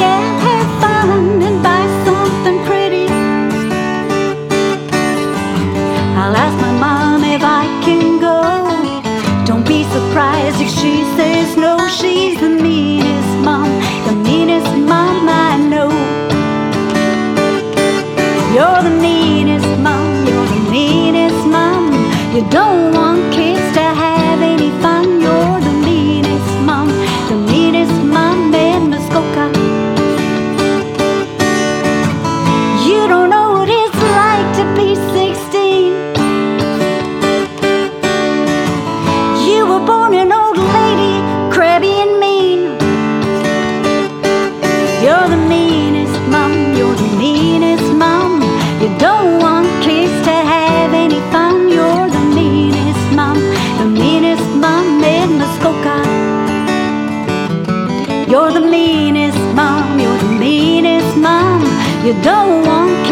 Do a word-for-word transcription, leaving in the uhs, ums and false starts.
yeah, have fun and buy something pretty. I'll ask my mom if I can go. Don't be surprised if she says no. She's the meanest mom, the meanest mom I know. You're the meanest mom, you're the meanest mom. You don't want kids to have any fun. You're the meanest mom, the meanest mom in Muskoka. You don't know what it's like to be sixteen. You were born an old lady, crabby and mean. You're the meanest mom, you're the meanest mom. You don't want kids to have any fun. You're the meanest mom, the meanest mom in Muskoka. You're the meanest mom, you're the meanest mom. You don't want